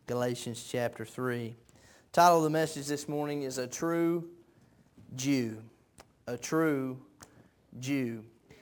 Galatians chapter 3. The title of the message this morning is A True Jew. A True Jew.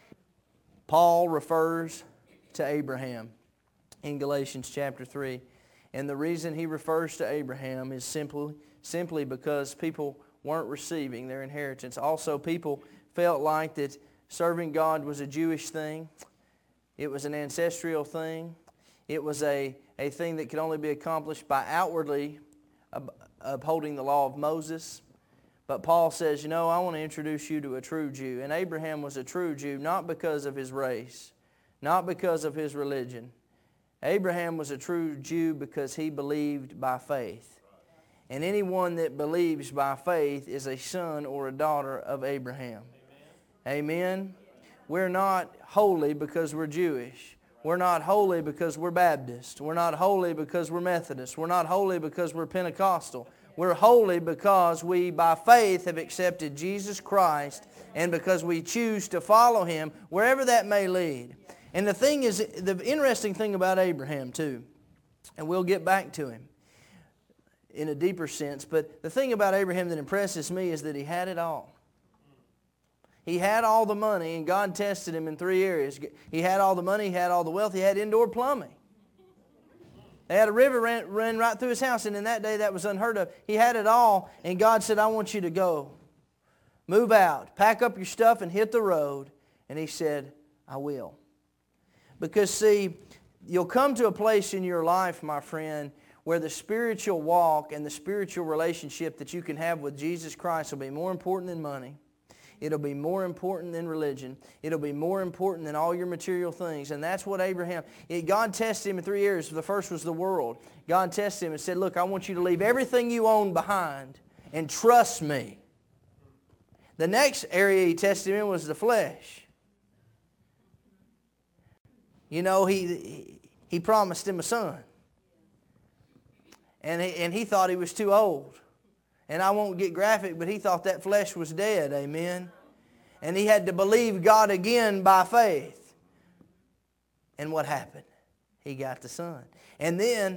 Paul refers to Abraham in Galatians chapter 3. And the reason he refers to Abraham is simply because people weren't receiving their inheritance. Also, people felt like that serving God was a Jewish thing. It was an ancestral thing. It was a thing that could only be accomplished by outwardly upholding the law of Moses. But Paul says, I want to introduce you to a true Jew. And Abraham was a true Jew, not because of his race, not because of his religion. Abraham was a true Jew because he believed by faith. And anyone that believes by faith is a son or a daughter of Abraham. Amen? We're not holy because we're Jewish. We're not holy because we're Baptist. We're not holy because we're Methodist. We're not holy because we're Pentecostal. We're holy because we, by faith, have accepted Jesus Christ and because we choose to follow Him wherever that may lead. And the interesting thing about Abraham, too, and we'll get back to him in a deeper sense, but the thing about Abraham that impresses me is that he had it all. He had all the money, and God tested him in 3 areas. He had all the money, he had all the wealth, he had indoor plumbing. They had a river ran right through his house, and in that day that was unheard of. He had it all, and God said, I want you to go. Move out, pack up your stuff, and hit the road. And he said, I will. Because see, you'll come to a place in your life, my friend, where the spiritual walk and the spiritual relationship that you can have with Jesus Christ will be more important than money. It'll be more important than religion. It'll be more important than all your material things. And that's what God tested him in 3 areas. The first was the world. God tested him and said, look, I want you to leave everything you own behind and trust me. The next area he tested him in was the flesh. He promised him a son. And he thought he was too old. And I won't get graphic, but he thought that flesh was dead. Amen. And he had to believe God again by faith. And what happened? He got the son. And then,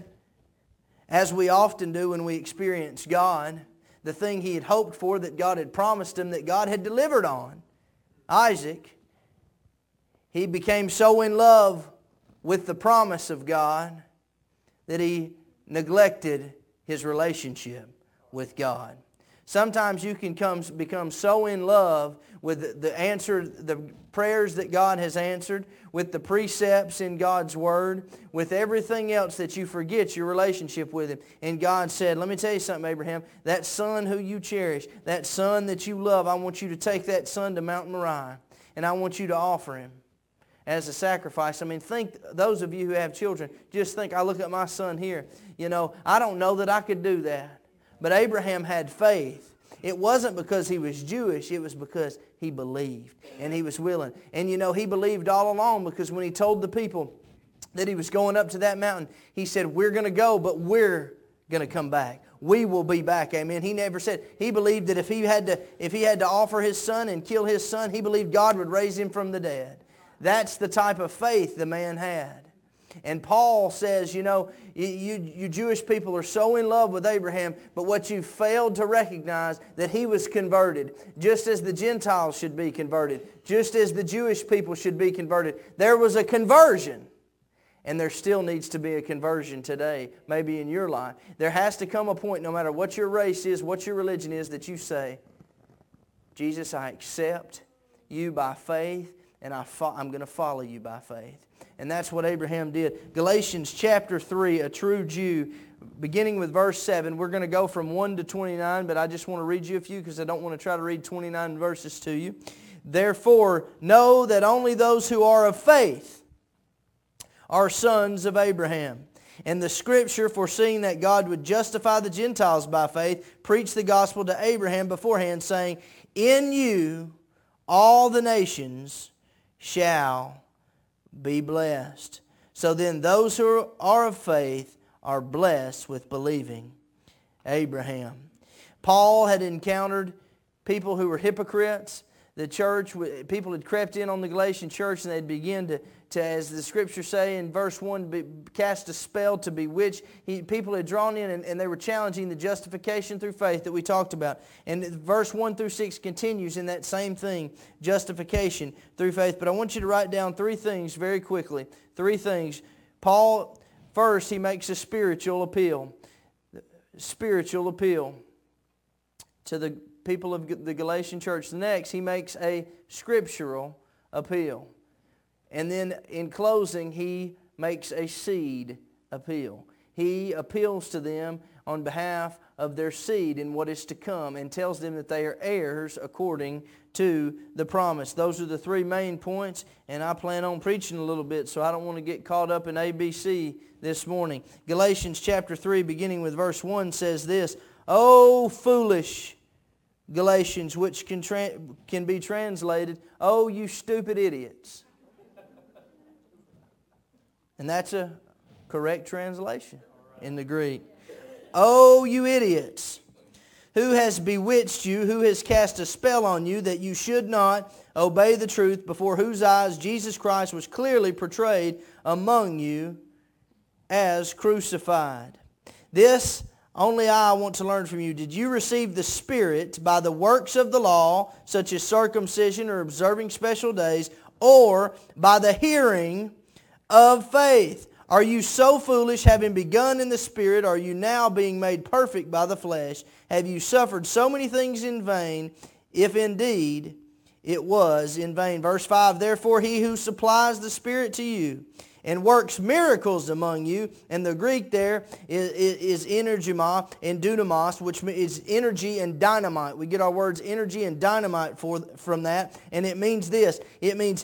as we often do when we experience God, the thing he had hoped for that God had promised him that God had delivered on, Isaac, he became so in love with the promise of God that he neglected his relationship with God. Sometimes you can become so in love with the prayers that God has answered, with the precepts in God's Word, with everything else that you forget your relationship with Him. And God said, let me tell you something, Abraham, that son who you cherish, that son that you love, I want you to take that son to Mount Moriah, and I want you to offer him as a sacrifice. Think, those of you who have children, just think, I look at my son here. I don't know that I could do that. But Abraham had faith. It wasn't because he was Jewish. It was because he believed and he was willing. And he believed all along, because when he told the people that he was going up to that mountain, he said, we're going to go, but we're going to come back. We will be back. Amen. He never said, he believed that if he had to offer his son and kill his son, he believed God would raise him from the dead. That's the type of faith the man had. And Paul says, you Jewish people are so in love with Abraham, but what you failed to recognize, that he was converted, just as the Gentiles should be converted, just as the Jewish people should be converted. There was a conversion, and there still needs to be a conversion today, maybe in your life. There has to come a point, no matter what your race is, what your religion is, that you say, Jesus, I accept you by faith, and I'm going to follow you by faith. And that's what Abraham did. Galatians chapter 3, a true Jew, beginning with verse 7. We're going to go from 1 to 29, but I just want to read you a few because I don't want to try to read 29 verses to you. Therefore, know that only those who are of faith are sons of Abraham. And the Scripture, foreseeing that God would justify the Gentiles by faith, preached the gospel to Abraham beforehand, saying, in you all the nations shall be blessed. So then those who are of faith are blessed with believing Abraham. Paul had encountered people who were hypocrites. the church, people had crept in on the Galatian church, and they'd begin to, as the scriptures say in verse 1, cast a spell to bewitch. People had drawn in, and they were challenging the justification through faith that we talked about. And verse 1 through 6 continues in that same thing, justification through faith. But I want you to write down 3 things very quickly. 3 things. Paul, first, he makes a spiritual appeal. Spiritual appeal to the people of the Galatian church. Next, he makes a scriptural appeal. And then in closing, he makes a seed appeal. He appeals to them on behalf of their seed and what is to come, and tells them that they are heirs according to the promise. Those are the 3 main points, and I plan on preaching a little bit, so I don't want to get caught up in ABC this morning. Galatians chapter 3, beginning with verse 1, says this, "O foolish Galatians," which can be translated, "Oh, you stupid idiots." And that's a correct translation in the Greek. "Oh, you idiots, who has bewitched you, who has cast a spell on you, that you should not obey the truth, before whose eyes Jesus Christ was clearly portrayed among you as crucified. This only I want to learn from you. Did you receive the Spirit by the works of the law, such as circumcision or observing special days, or by the hearing of faith? Are you so foolish, having begun in the Spirit, are you now being made perfect by the flesh? Have you suffered so many things in vain, if indeed it was in vain?" Verse 5, "Therefore he who supplies the Spirit to you and works miracles among you," and the Greek there is energema and dunamos, which is energy and dynamite. We get our words energy and dynamite from that, and it means this. It means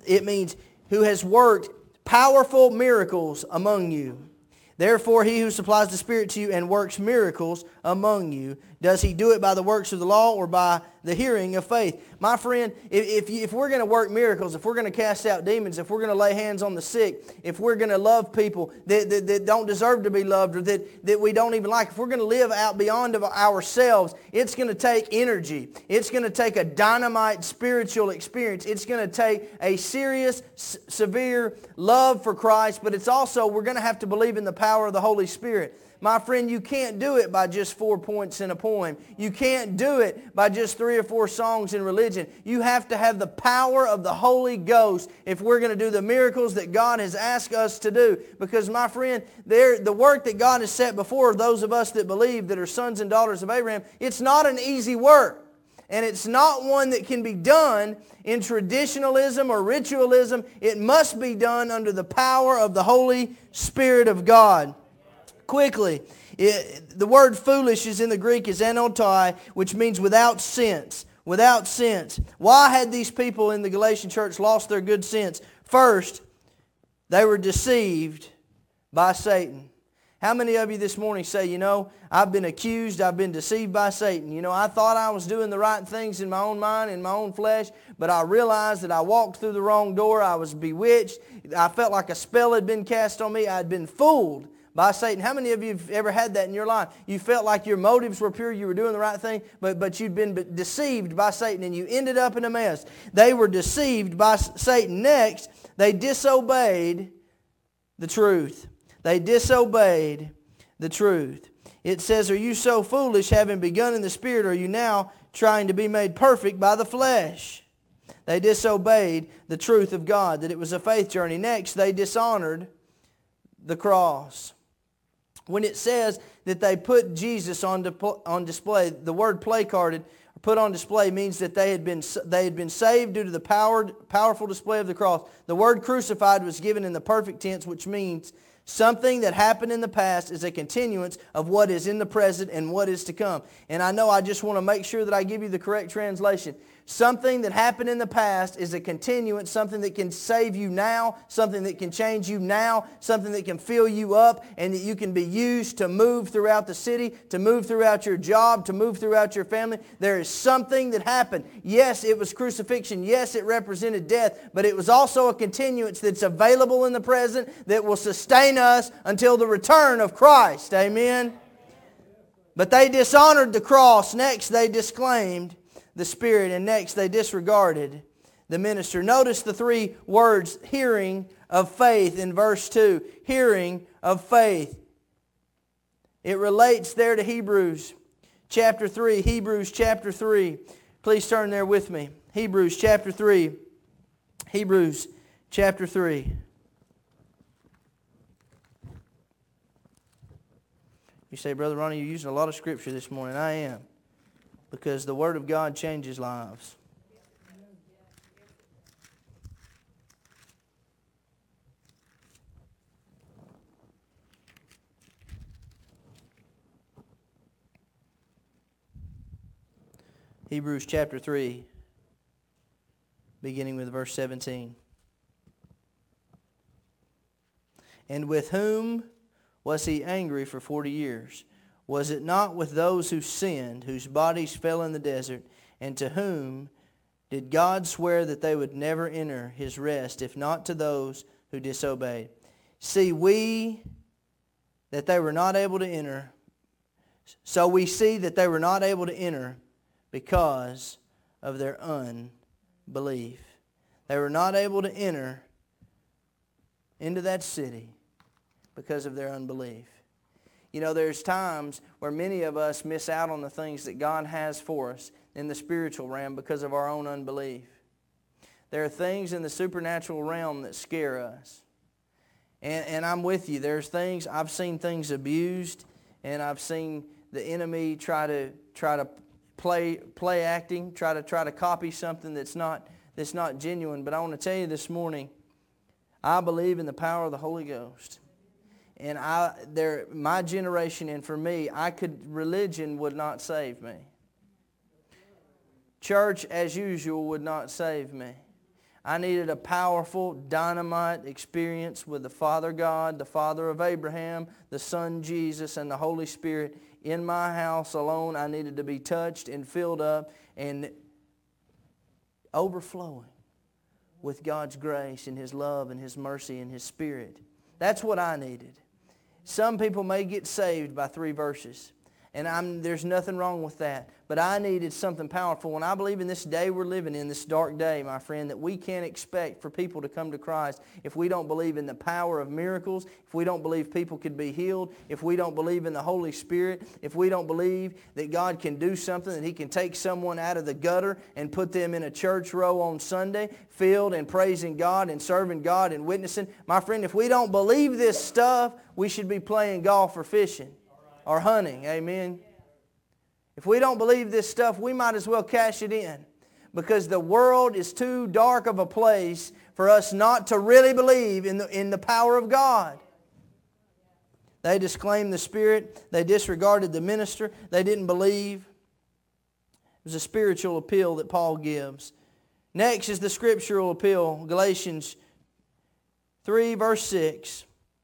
who has worked powerful miracles among you. "Therefore he who supplies the Spirit to you and works miracles among you, does he do it by the works of the law or by the hearing of faith?" My friend, if we're going to work miracles, if we're going to cast out demons, if we're going to lay hands on the sick, if we're going to love people that don't deserve to be loved, or that we don't even like, if we're going to live out beyond of ourselves, it's going to take energy. It's going to take a dynamite spiritual experience. It's going to take a serious, severe love for Christ, but it's also, we're going to have to believe in the power of the Holy Spirit. My friend, you can't do it by just 4 points in a poem. You can't do it by just 3 or 4 songs in religion. You have to have the power of the Holy Ghost if we're going to do the miracles that God has asked us to do. Because, my friend, the work that God has set before those of us that believe, that are sons and daughters of Abraham, it's not an easy work. And it's not one that can be done in traditionalism or ritualism. It must be done under the power of the Holy Spirit of God. Quickly, the word foolish is in the Greek is anotai, which means without sense. Without sense. Why had these people in the Galatian church lost their good sense? First, they were deceived by Satan. How many of you this morning say, I've been accused, I've been deceived by Satan. I thought I was doing the right things in my own mind, in my own flesh, but I realized that I walked through the wrong door. I was bewitched. I felt like a spell had been cast on me. I had been fooled by Satan. How many of you have ever had that in your life? You felt like your motives were pure, you were doing the right thing, but you'd been deceived by Satan and you ended up in a mess. They were deceived by Satan. Next, they disobeyed the truth. They disobeyed the truth. It says, "Are you so foolish, having begun in the Spirit, are you now trying to be made perfect by the flesh?" They disobeyed the truth of God, that it was a faith journey. Next, they dishonored the cross. When it says that they put Jesus on display, the word placarded, or put on display, means that they had been saved due to the powerful display of the cross. The word crucified was given in the perfect tense, which means something that happened in the past is a continuance of what is in the present and what is to come. And I know I just want to make sure that I give you the correct translation. Something that happened in the past is a continuance, something that can save you now, something that can change you now, something that can fill you up, and that you can be used to move throughout the city, to move throughout your job, to move throughout your family. There is something that happened. Yes, it was crucifixion. Yes, it represented death, but it was also a continuance that's available in the present that will sustain us until the return of Christ. Amen? But they dishonored the cross. Next, they disclaimed the Spirit. And next, they disregarded the minister. Notice the three words, hearing of faith, in verse 2. Hearing of faith. It relates there to Hebrews chapter 3. Hebrews chapter 3. Please turn there with me. Hebrews chapter 3. Hebrews chapter 3. You say, Brother Ronnie, you're using a lot of Scripture this morning. I am. Because the Word of God changes lives. Hebrews chapter 3, beginning with verse 17. And with whom was he angry for 40 years? Was it not with those who sinned, whose bodies fell in the desert? And to whom did God swear that they would never enter his rest, if not to those who disobeyed? See, that they were not able to enter. So we see that they were not able to enter because of their unbelief. They were not able to enter into that city because of their unbelief. You know, there's times where many of us miss out on the things that God has for us in the spiritual realm because of our own unbelief. There are things in the supernatural realm that scare us. And I'm with you. There's things, I've seen things abused, and I've seen the enemy try to play acting, try to copy something that's not genuine. But I want to tell you this morning, I believe in the power of the Holy Ghost. And my generation, and for me, religion would not save me. Church as usual would not save me. I needed a powerful, dynamite experience with the Father God, the Father of Abraham, the Son Jesus, and the Holy Spirit in my house alone. I needed to be touched and filled up and overflowing with God's grace and His love and His mercy and His Spirit. That's what I needed. Some people may get saved by 3 verses. And there's nothing wrong with that. But I needed something powerful. And I believe in this day we're living in, this dark day, my friend, that we can't expect for people to come to Christ if we don't believe in the power of miracles, if we don't believe people could be healed, if we don't believe in the Holy Spirit, if we don't believe that God can do something, that He can take someone out of the gutter and put them in a church row on Sunday, filled and praising God and serving God and witnessing. My friend, if we don't believe this stuff, we should be playing golf or fishing or hunting. Amen. If we don't believe this stuff, we might as well cash it in, because the world is too dark of a place for us not to really believe in the power of God. They disclaimed the Spirit. They disregarded the minister. They didn't believe. It was a spiritual appeal that Paul gives. Next is the scriptural appeal. Galatians 3 verse 6.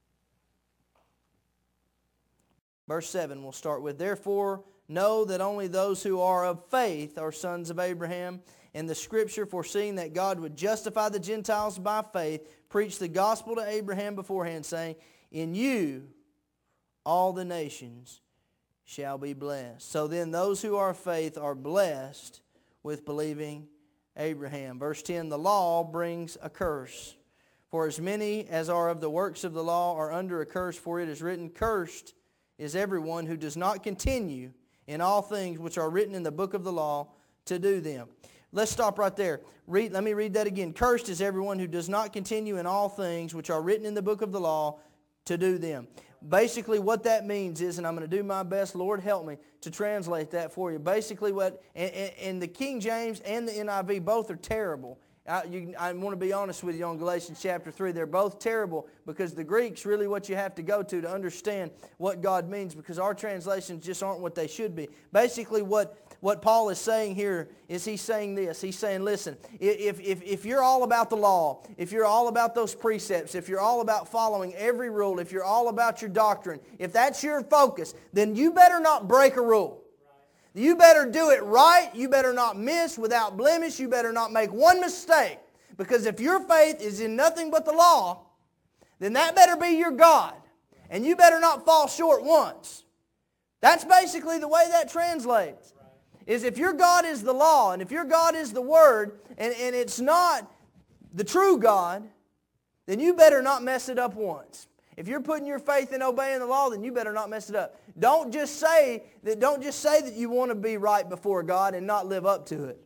Verse 7 we'll start with. Therefore, know that only those who are of faith are sons of Abraham. And the Scripture, foreseeing that God would justify the Gentiles by faith, preached the gospel to Abraham beforehand, saying, in you all the nations shall be blessed. So then those who are of faith are blessed with believing Abraham. Verse 10, the law brings a curse. For as many as are of the works of the law are under a curse, for it is written, cursed is everyone who does not continue in all things which are written in the book of the law to do them. Let's stop right there. Let me read that again. Cursed is everyone who does not continue in all things which are written in the book of the law to do them. Basically what that means is, and I'm going to do my best, Lord help me, to translate that for you. Basically and the King James and the NIV both are terrible. I want to be honest with you on Galatians chapter 3. They're both terrible, because the Greek's really what you have to go to understand what God means, because our translations just aren't what they should be. Basically what Paul is saying here is he's saying this. He's saying, listen, if you're all about the law, if you're all about those precepts, if you're all about following every rule, if you're all about your doctrine, if that's your focus, then you better not break a rule. You better do it right. You better not miss without blemish. You better not make one mistake. Because if your faith is in nothing but the law, then that better be your God. And you better not fall short once. That's basically the way that translates. is if your God is the law, and if your God is the Word, and it's not the true God, then you better not mess it up once. If you're putting your faith in obeying the law, then you better not mess it up. Don't just say that you want to be right before God and not live up to it.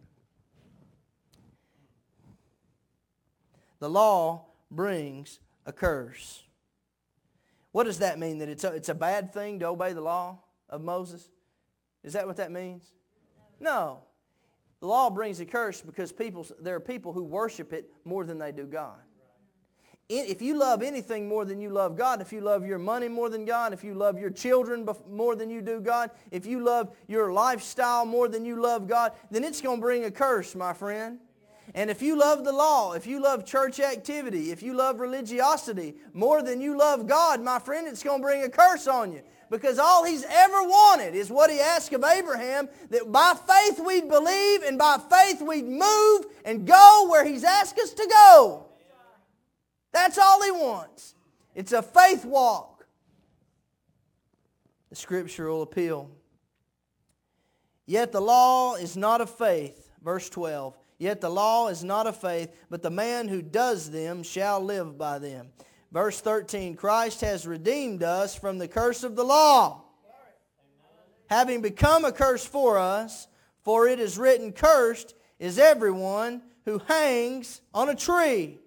The law brings a curse. What does that mean? That it's a bad thing to obey the law of Moses? Is that what that means? No. The law brings a curse because there are people who worship it more than they do God. If you love anything more than you love God, if you love your money more than God, if you love your children more than you do God, if you love your lifestyle more than you love God, then it's going to bring a curse, my friend. And if you love the law, if you love church activity, if you love religiosity more than you love God, my friend, it's going to bring a curse on you. Because all He's ever wanted is what He asked of Abraham, that by faith we'd believe and by faith we'd move and go where He's asked us to go. That's all He wants. It's a faith walk. The scriptural appeal. Yet the law is not of faith. Verse 12. Yet the law is not of faith, but the man who does them shall live by them. Verse 13. Christ has redeemed us from the curse of the law, having become a curse for us, for it is written, cursed is everyone who hangs on a tree.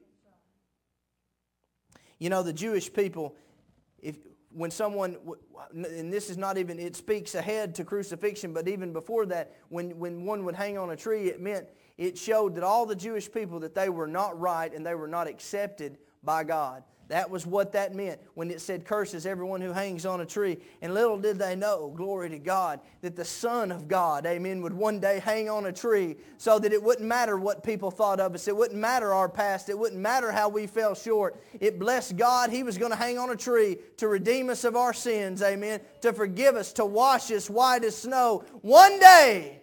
You know, the Jewish people, when someone, and this is not even, it speaks ahead to crucifixion, but even before that, when one would hang on a tree, it showed that all the Jewish people, that they were not right and they were not accepted by God. That was what that meant when it said, curses everyone who hangs on a tree. And little did they know, glory to God, that the Son of God, amen, would one day hang on a tree so that it wouldn't matter what people thought of us. It wouldn't matter our past. It wouldn't matter how we fell short. It blessed God. He was going to hang on a tree to redeem us of our sins, amen, to forgive us, to wash us white as snow. One day,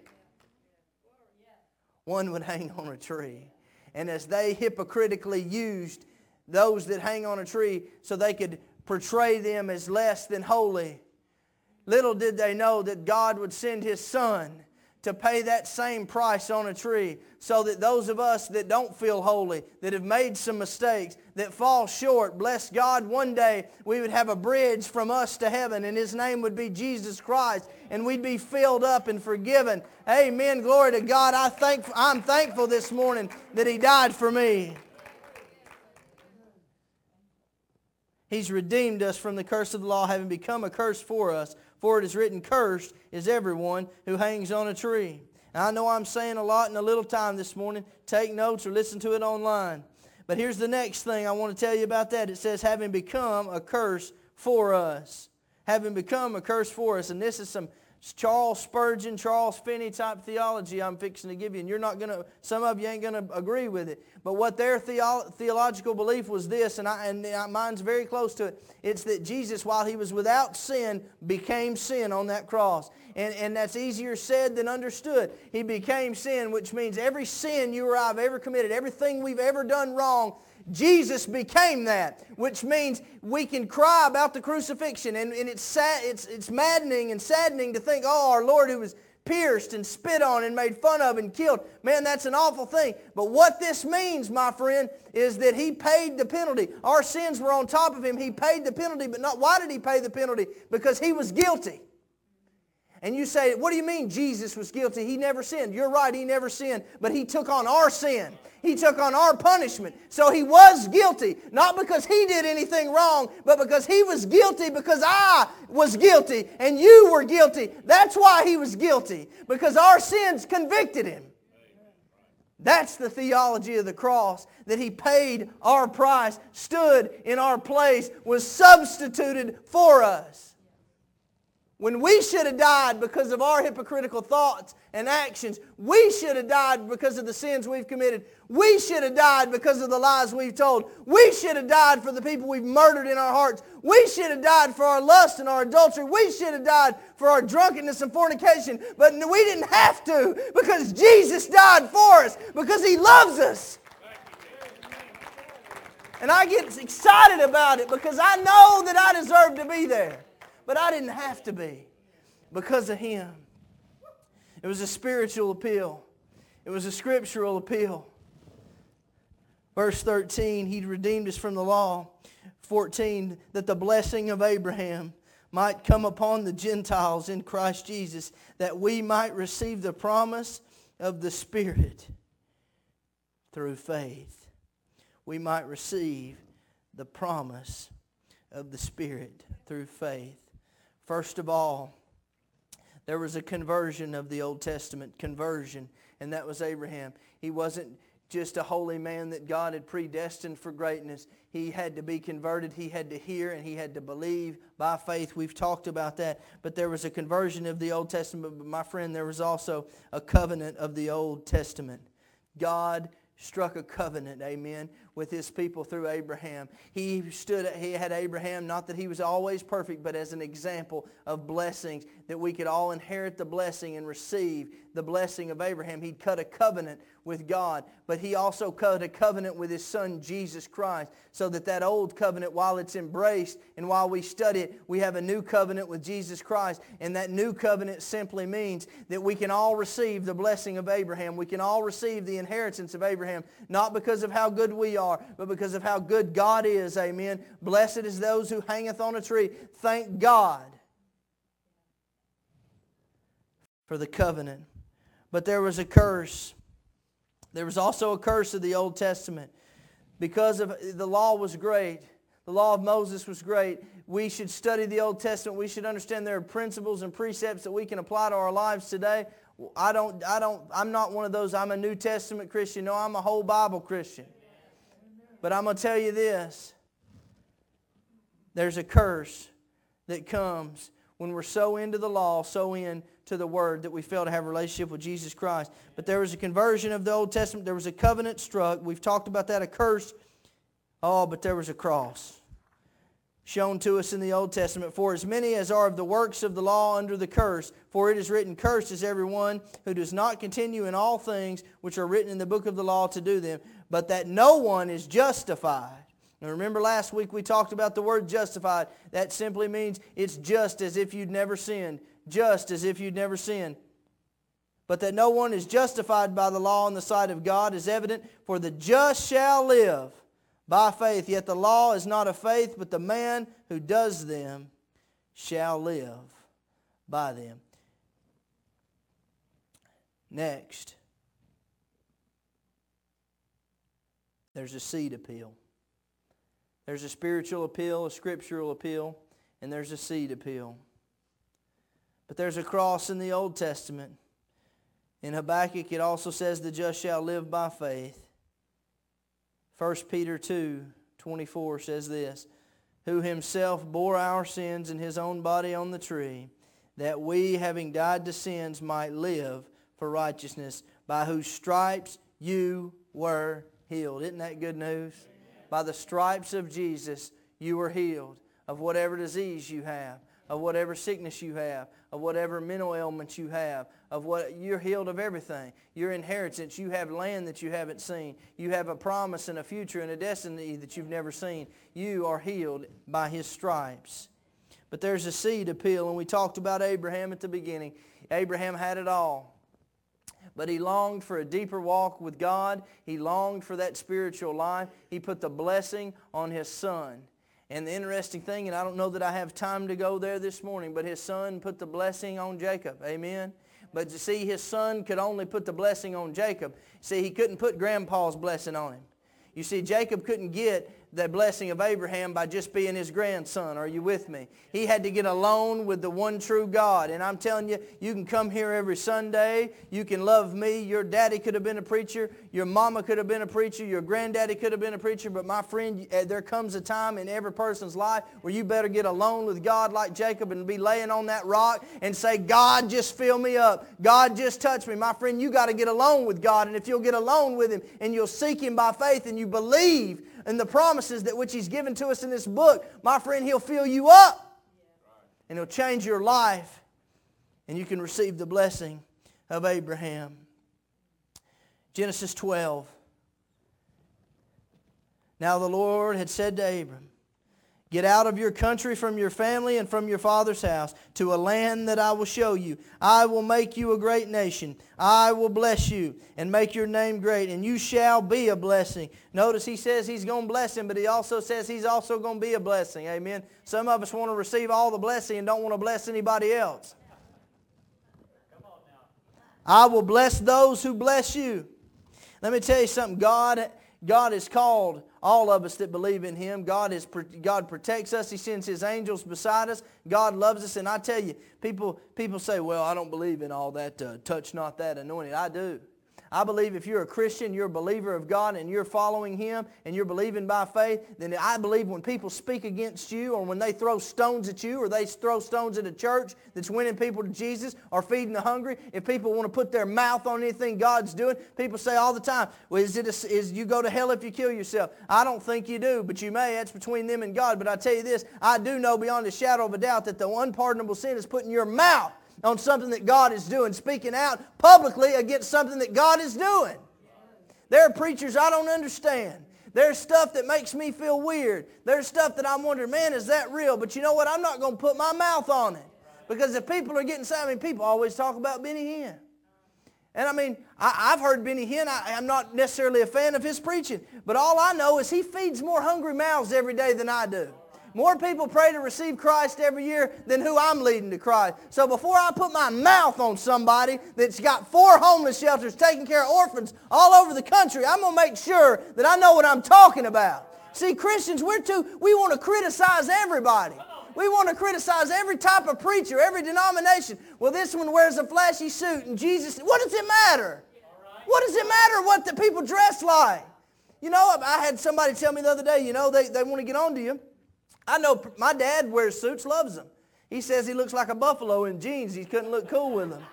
one would hang on a tree. And as they hypocritically used those that hang on a tree so they could portray them as less than holy, little did they know that God would send His Son to pay that same price on a tree so that those of us that don't feel holy, that have made some mistakes, that fall short, bless God, one day we would have a bridge from us to heaven, and His name would be Jesus Christ, and we'd be filled up and forgiven. Amen. Glory to God. I'm thankful this morning that He died for me. He's redeemed us from the curse of the law, having become a curse for us. For it is written, cursed is everyone who hangs on a tree. Now, I know I'm saying a lot in a little time this morning. Take notes or listen to it online. But here's the next thing I want to tell you about that. It says, having become a curse for us. Having become a curse for us. And this is some Charles Spurgeon, Charles Finney type theology I'm fixing to give you. And some of you ain't going to agree with it. But what their theological belief was this, and mine's very close to it. It's that Jesus, while He was without sin, became sin on that cross. And that's easier said than understood. He became sin, which means every sin you or I have ever committed, everything we've ever done wrong, Jesus became that, which means we can cry about the crucifixion, and it's sad, it's maddening and saddening to think, oh, our Lord who was pierced and spit on and made fun of and killed. Man, that's an awful thing. But what this means, my friend, is that He paid the penalty. Our sins were on top of Him. He paid the penalty, but not. Why did He pay the penalty? Because He was guilty. And you say, what do you mean Jesus was guilty? He never sinned. You're right, He never sinned, but He took on our sin. He took on our punishment. So He was guilty, not because He did anything wrong, but because He was guilty because I was guilty and you were guilty. That's why He was guilty, because our sins convicted Him. That's the theology of the cross, that He paid our price, stood in our place, was substituted for us. When we should have died because of our hypocritical thoughts and actions, we should have died because of the sins we've committed. We should have died because of the lies we've told. We should have died for the people we've murdered in our hearts. We should have died for our lust and our adultery. We should have died for our drunkenness and fornication. But we didn't have to, because Jesus died for us, because He loves us. And I get excited about it because I know that I deserve to be there. But I didn't have to be because of Him. It was a spiritual appeal. It was a scriptural appeal. Verse 13, He redeemed us from the law. 14, that the blessing of Abraham might come upon the Gentiles in Christ Jesus, that we might receive the promise of the Spirit through faith. We might receive the promise of the Spirit through faith. First of all, there was a conversion of the Old Testament. Conversion. And that was Abraham. He wasn't just a holy man that God had predestined for greatness. He had to be converted. He had to hear and he had to believe by faith. We've talked about that. But there was a conversion of the Old Testament. But my friend, there was also a covenant of the Old Testament. God struck a covenant, amen, with His people through Abraham. He had Abraham, not that he was always perfect, but as an example of blessings, that we could all inherit the blessing and receive the blessing of Abraham. He cut a covenant with God, but He also cut a covenant with His Son, Jesus Christ, so that that old covenant, while it's embraced and while we study it, we have a new covenant with Jesus Christ. And that new covenant simply means that we can all receive the blessing of Abraham. We can all receive the inheritance of Abraham, not because of how good we are, but because of how good God is, amen. Blessed is those who hangeth on a tree. Thank God for the covenant. But there was a curse. There was also a curse of the Old Testament. Because of the law was great. The law of Moses was great. We should study the Old Testament. We should understand there are principles and precepts that we can apply to our lives today. I'm not one of those, I'm a New Testament Christian. No, I'm a whole Bible Christian. But I'm going to tell you this. There's a curse that comes when we're so into the law, so into the Word, that we fail to have a relationship with Jesus Christ. But there was a conversion of the Old Testament. There was a covenant struck. We've talked about that, a curse. Oh, but there was a cross shown to us in the Old Testament. For as many as are of the works of the law under the curse, for it is written, cursed is everyone who does not continue in all things which are written in the book of the law to do them, but that no one is justified. Now remember last week we talked about the word justified. That simply means it's just as if you'd never sinned. Just as if you'd never sinned. But that no one is justified by the law in the sight of God is evident, for the just shall live by faith. Yet the law is not of faith, but the man who does them shall live by them. Next, there's a seed appeal. There's a spiritual appeal, a scriptural appeal, and there's a seed appeal. But there's a cross in the Old Testament. In Habakkuk it also says the just shall live by faith. 1 Peter 2:24 says this, who Himself bore our sins in His own body on the tree, that we, having died to sins, might live for righteousness, by whose stripes you were healed. Isn't that good news? By the stripes of Jesus, you were healed of whatever disease you have, of whatever sickness you have, of whatever mental ailments you have, you're healed of everything. Your inheritance, you have land that you haven't seen. You have a promise and a future and a destiny that you've never seen. You are healed by His stripes. But there's a seed appeal, and we talked about Abraham at the beginning. Abraham had it all. But he longed for a deeper walk with God. He longed for that spiritual life. He put the blessing on his son. And the interesting thing, and I don't know that I have time to go there this morning, but his son put the blessing on Jacob. Amen? But you see, his son could only put the blessing on Jacob. See, he couldn't put grandpa's blessing on him. You see, Jacob couldn't get the blessing of Abraham by just being his grandson. Are you with me? He had to get alone with the one true God. And I'm telling you, you can come here every Sunday. You can love me. Your daddy could have been a preacher. Your mama could have been a preacher. Your granddaddy could have been a preacher. But my friend, there comes a time in every person's life where you better get alone with God like Jacob and be laying on that rock and say, God, just fill me up. God, just touch me. My friend, you got to get alone with God. And if you'll get alone with Him and you'll seek Him by faith and you believe in the promises that which He's given to us in this book, my friend, He'll fill you up. And He'll change your life. And you can receive the blessing of Abraham. Genesis 12. Now the Lord had said to Abram, Get out of your country, from your family, and from your father's house, to a land that I will show you. I will make you a great nation. I will bless you and make your name great, and you shall be a blessing. Notice he says he's going to bless him, but he also says he's also going to be a blessing. Amen. Some of us want to receive all the blessing and don't want to bless anybody else. I will bless those who bless you. Let me tell you something. God has called all of us that believe in Him. God protects us. He sends His angels beside us. God loves us. And I tell you, people say, well, I don't believe in all that touch not that anointed. I do. I believe if you're a Christian, you're a believer of God, and you're following Him, and you're believing by faith, then I believe when people speak against you, or when they throw stones at you, or they throw stones at a church that's winning people to Jesus, or feeding the hungry, if people want to put their mouth on anything God's doing, people say all the time, well, is you go to hell if you kill yourself? I don't think you do, but you may. That's between them and God. But I tell you this, I do know beyond a shadow of a doubt that the unpardonable sin is putting your mouth on something that God is doing, speaking out publicly against something that God is doing. There are preachers I don't understand. There's stuff that makes me feel weird. There's stuff that I'm wondering, man, is that real? But you know what? I'm not going to put my mouth on it. Because if people are getting saved, people always talk about Benny Hinn. And I've heard Benny Hinn. I'm not necessarily a fan of his preaching. But all I know is he feeds more hungry mouths every day than I do. More people pray to receive Christ every year than who I'm leading to Christ. So before I put my mouth on somebody that's got 4 homeless shelters taking care of orphans all over the country, I'm going to make sure that I know what I'm talking about. See, Christians, we want to criticize everybody. We want to criticize every type of preacher, every denomination. Well, this one wears a flashy suit, and Jesus, what does it matter? What does it matter what the people dress like? You know, I had somebody tell me the other day, they want to get on to you. I know my dad wears suits, loves them. He says he looks like a buffalo in jeans. He couldn't look cool with them.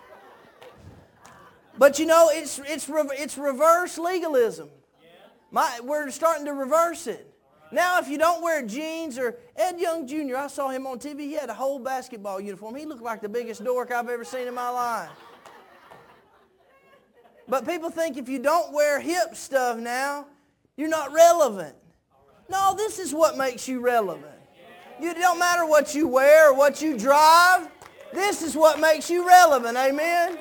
But it's reverse legalism. We're starting to reverse it. Now if you don't wear jeans, or Ed Young Jr., I saw him on TV. He had a whole basketball uniform. He looked like the biggest dork I've ever seen in my life. But people think if you don't wear hip stuff now, you're not relevant. No, this is what makes you relevant. It don't matter what you wear or what you drive. This is what makes you relevant. Amen?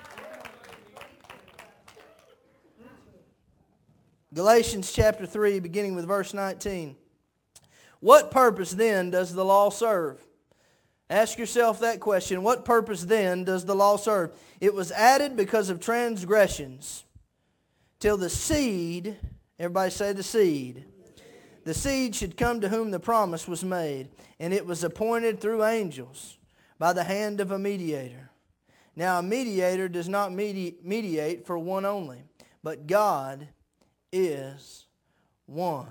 Galatians chapter 3, beginning with verse 19. What purpose then does the law serve? Ask yourself that question. What purpose then does the law serve? It was added because of transgressions, till the seed, everybody say the seed. The seed should come to whom the promise was made, and it was appointed through angels by the hand of a mediator. Now a mediator does not mediate for one only, but God is one.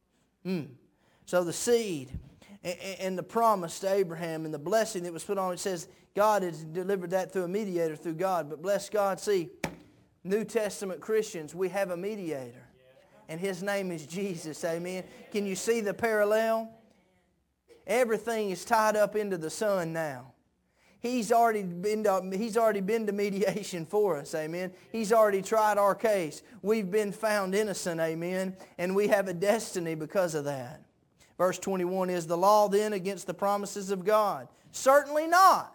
So the seed and the promise to Abraham and the blessing that was put on, it says God has delivered that through a mediator, through God. But bless God, see, New Testament Christians, we have a mediator. And His name is Jesus, amen. Can you see the parallel? Everything is tied up into the Son now. He's already been to mediation for us, amen. He's already tried our case. We've been found innocent, amen. And we have a destiny because of that. Verse 21, is the law then against the promises of God? Certainly not.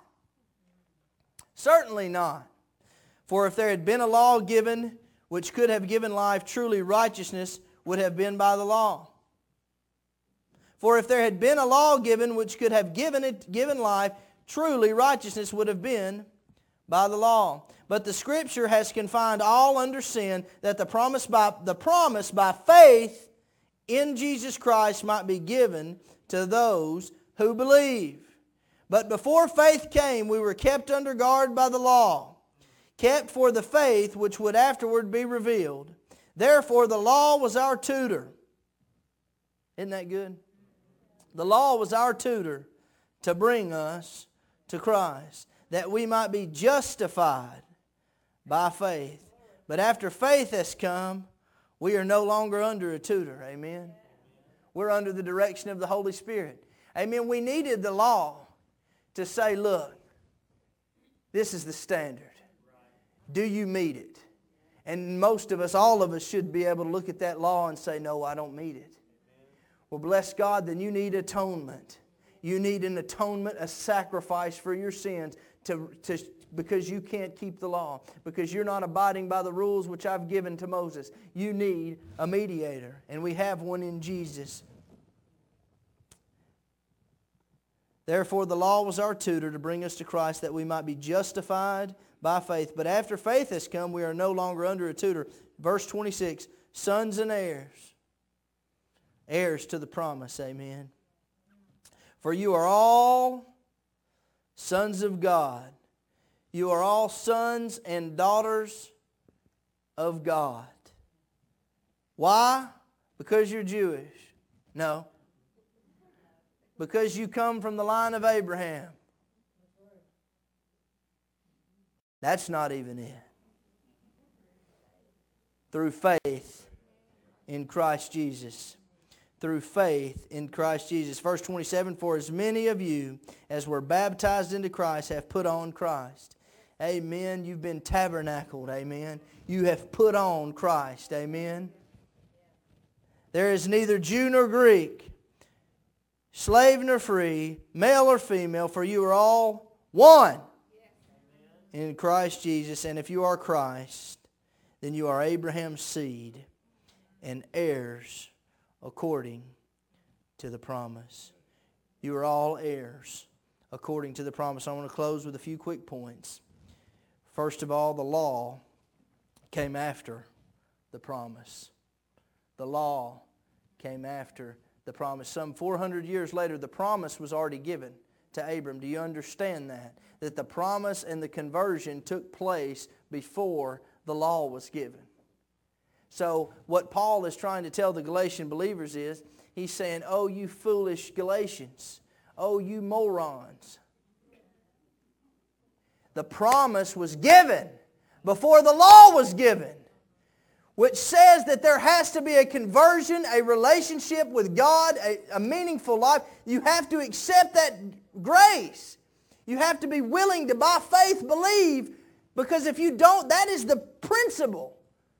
Certainly not. For if there had been a law given which could have given life, truly righteousness would have been by the law. For if there had been a law given which could have given life, truly righteousness would have been by the law. But the Scripture has confined all under sin, that the promise by faith in Jesus Christ might be given to those who believe. But before faith came, we were kept under guard by the law, kept for the faith which would afterward be revealed. Therefore the law was our tutor. Isn't that good? The law was our tutor to bring us to Christ, that we might be justified by faith. But after faith has come, we are no longer under a tutor. Amen? We're under the direction of the Holy Spirit. Amen? We needed the law to say, look, this is the standard. Do you meet it? And most of us, all of us, should be able to look at that law and say, no, I don't meet it. Well, bless God, then you need atonement. You need an atonement, a sacrifice for your sins because you can't keep the law, because you're not abiding by the rules which I've given to Moses. You need a mediator, and we have one in Jesus. Therefore, the law was our tutor to bring us to Christ that we might be justified by faith. But after faith has come, we are no longer under a tutor. Verse 26, sons and heirs. Heirs to the promise, amen. For you are all sons of God. You are all sons and daughters of God. Why? Because you're Jewish? No. Because you come from the line of Abraham. That's not even it. Through faith in Christ Jesus. Through faith in Christ Jesus. Verse 27, for as many of you as were baptized into Christ have put on Christ. Amen. You've been tabernacled. Amen. You have put on Christ. Amen. There is neither Jew nor Greek, slave nor free, male or female, for you are all one in Christ Jesus. And if you are Christ, then you are Abraham's seed and heirs according to the promise. You are all heirs according to the promise. I want to close with a few quick points. First of all, the law came after the promise. The law came after the promise. Some 400 years later, the promise was already given to Abram. Do you understand that? That the promise and the conversion took place before the law was given. So what Paul is trying to tell the Galatian believers is, he's saying, oh, you foolish Galatians. Oh, you morons. The promise was given before the law was given, which says that there has to be a conversion, a relationship with God, a meaningful life. You have to accept that grace. You have to be willing to, by faith, believe, because if you don't, that is the principle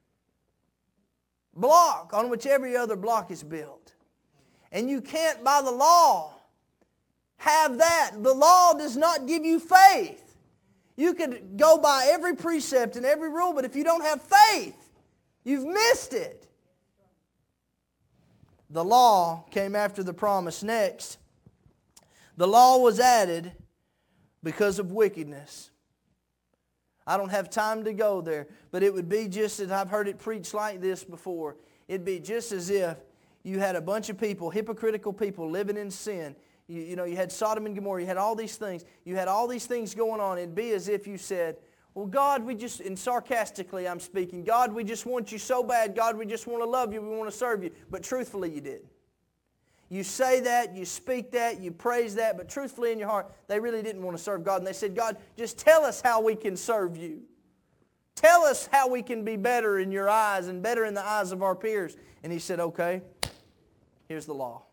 block on which every other block is built. And you can't, by the law, have that. The law does not give you faith. You could go by every precept and every rule, but if you don't have faith, you've missed it. The law came after the promise. Next, the law was added because of wickedness. I don't have time to go there, but it would be just as I've heard it preached like this before. It'd be just as if you had a bunch of people, hypocritical people living in sin. You had Sodom and Gomorrah. You had all these things. You had all these things going on. It'd be as if you said, well, God, and sarcastically I'm speaking, God, we just want you so bad. God, we just want to love you. We want to serve you. But truthfully, you didn't. You say that, you speak that, you praise that, but truthfully in your heart, they really didn't want to serve God. And they said, God, just tell us how we can serve you. Tell us how we can be better in your eyes and better in the eyes of our peers. And he said, okay, here's the law.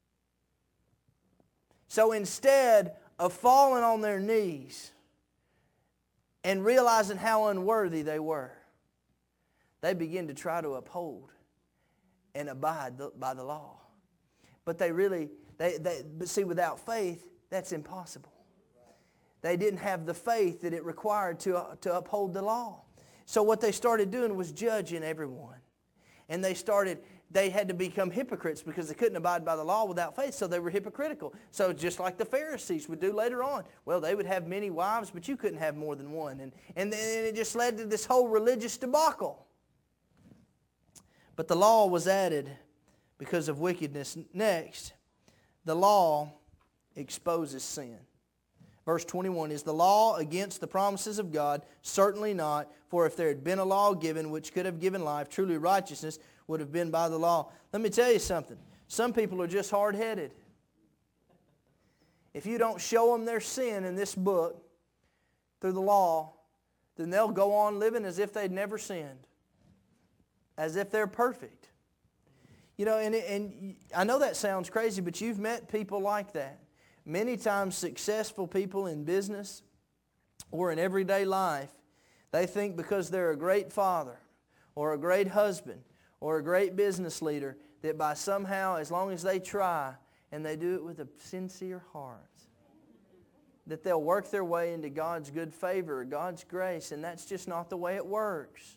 So instead of falling on their knees and realizing how unworthy they were, they began to try to uphold and abide by the law. But but see, without faith, that's impossible. They didn't have the faith that it required to uphold the law. So what they started doing was judging everyone. And they had to become hypocrites because they couldn't abide by the law without faith, so they were hypocritical. So just like the Pharisees would do later on. Well, they would have many wives, but you couldn't have more than one. And then it just led to this whole religious debacle. But the law was added because of wickedness. Next, the law exposes sin. Verse 21, is the law against the promises of God? Certainly not. For if there had been a law given which could have given life, truly righteousness would have been by the law. Let me tell you something. Some people are just hard-headed. If you don't show them their sin in this book through the law, then they'll go on living as if they'd never sinned. As if they're perfect. And I know that sounds crazy, but you've met people like that. Many times successful people in business or in everyday life, they think because they're a great father or a great husband or a great business leader that by somehow, as long as they try, and they do it with a sincere heart, that they'll work their way into God's good favor, God's grace, and that's just not the way it works.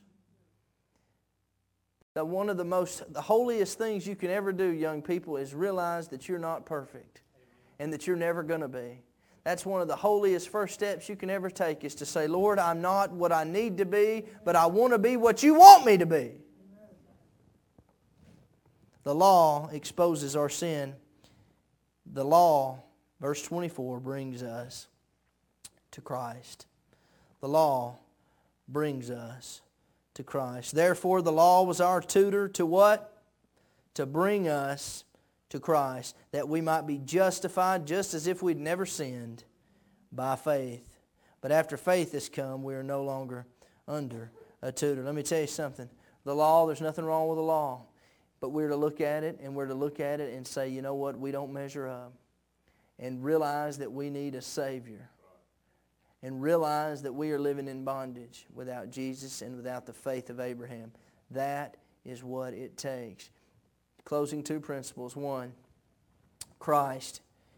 That one of the holiest things you can ever do, young people, is realize that you're not perfect and that you're never going to be. That's one of the holiest first steps you can ever take, is to say, Lord, I'm not what I need to be, but I want to be what you want me to be. The law exposes our sin. The law, verse 24, brings us to Christ. The law brings us to Christ. Therefore, the law was our tutor to what? To bring us to Christ, that we might be justified just as if we'd never sinned by faith. But after faith has come, we are no longer under a tutor. Let me tell you something. The law, there's nothing wrong with the law. But we're to look at it, and we're to look at it and say, you know what, we don't measure up. And realize that we need a Savior. And realize that we are living in bondage without Jesus and without the faith of Abraham. That is what it takes. Closing two principles. One, Christ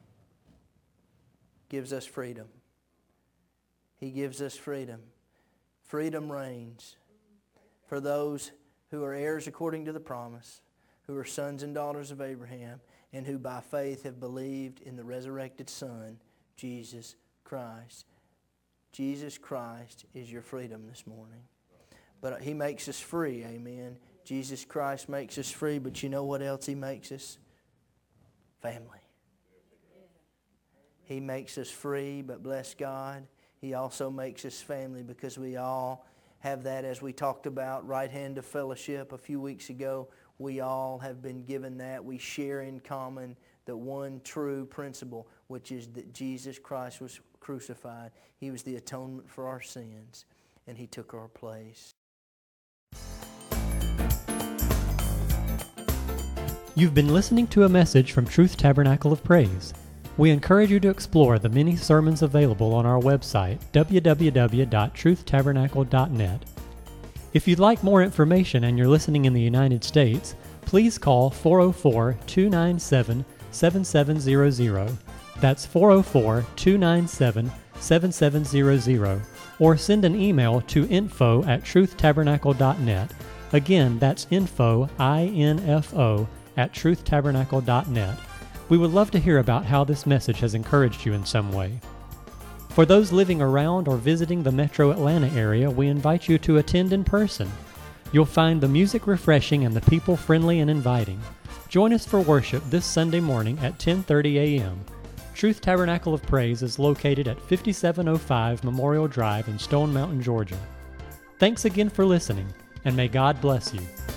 gives us freedom. He gives us freedom. Freedom reigns for those who are heirs according to the promise, who are sons and daughters of Abraham, and who by faith have believed in the resurrected Son, Jesus Christ. Jesus Christ is your freedom this morning. But He makes us free, amen. Jesus Christ makes us free, but you know what else He makes us? Family. He makes us free, but bless God, He also makes us family, because we all have that, as we talked about, right hand of fellowship a few weeks ago. We all have been given that. We share in common the one true principle, which is that Jesus Christ was crucified. He was the atonement for our sins, and He took our place. You've been listening to a message from Truth Tabernacle of Praise. We encourage you to explore the many sermons available on our website, www.truthtabernacle.net. If you'd like more information and you're listening in the United States, please call 404-297-7700. That's 404-297-7700. Or send an email to info@truthtabernacle.net. Again, that's info, I-N-F-O, @truthtabernacle.net. We would love to hear about how this message has encouraged you in some way. For those living around or visiting the metro Atlanta area, we invite you to attend in person. You'll find the music refreshing and the people friendly and inviting. Join us for worship this Sunday morning at 10:30 a.m. Truth Tabernacle of Praise is located at 5705 Memorial Drive in Stone Mountain, Georgia. Thanks again for listening, and may God bless you.